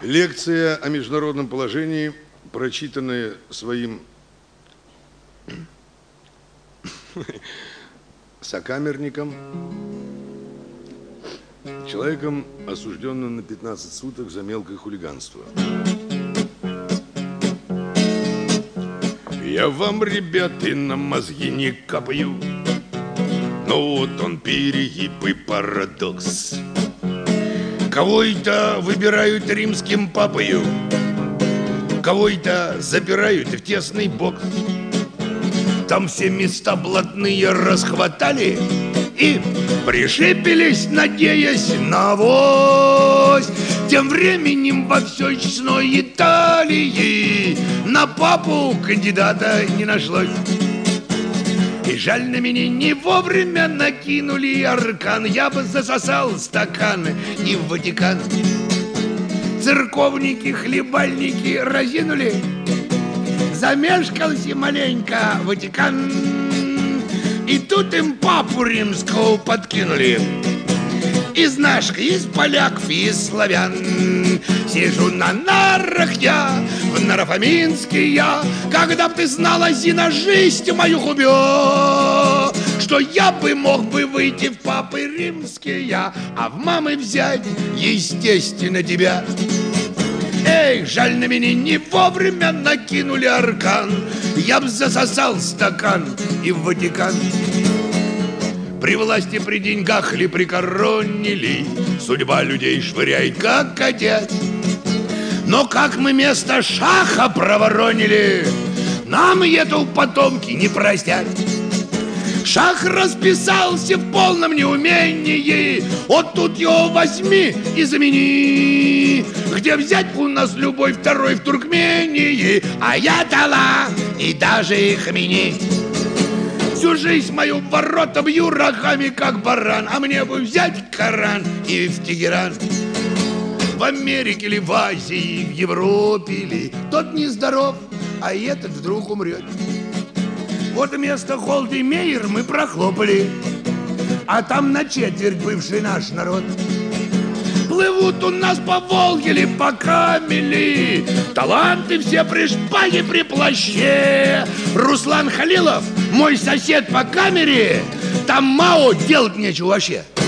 Лекция о международном положении, прочитанная своим сокамерником, человеком, осужденным на 15 суток за мелкое хулиганство. Я вам, ребята, на мозги не капаю, но вот он перегиб и парадокс. Кого-то выбирают римским папою, кого-то запирают в тесный бокс. Там все места блатные расхватали и пришибились, надеясь на авось. Тем временем во всей честной Италии на папу кандидата не нашлось. И жаль, на меня не вовремя накинули аркан. Я бы засосал стакан и в Ватикан. Церковники, хлебальники разинули. Замешкался маленько Ватикан. И тут им папу римского подкинули. Из наших, из поляков, из славян. Сижу на нарах я, в Нарафаминске я. Когда б ты знала, Зина, жизнь мою губё, что я бы мог бы выйти в папы римские, а в мамы взять, естественно, тебя. Эй, жаль, на меня не вовремя накинули аркан. Я б засосал стакан и в Ватикан. При власти, при деньгах ли, при короне ли, судьба людей швыряет, как котят. Но как мы место шаха проворонили, нам это потомки не простят. Шах расписался в полном неумении, вот тут его возьми и замени. Где взять у нас любой второй в Туркмении, а я Тала и даже и Хамини. Всю жизнь мою в ворота бью рогами, как баран, а мне бы взять Коран и в Тегеран. В Америке ли, в Азии, в Европе ли, тот нездоров, а этот вдруг умрет. Вот вместо Голды Меир мы прохлопали, а там на четверть бывший наш народ. Плывут у нас по Волге ли, по Камели, таланты все при шпаге, при плаще. Руслан Халилов, мой сосед по камере, там Мао делать нечего вообще.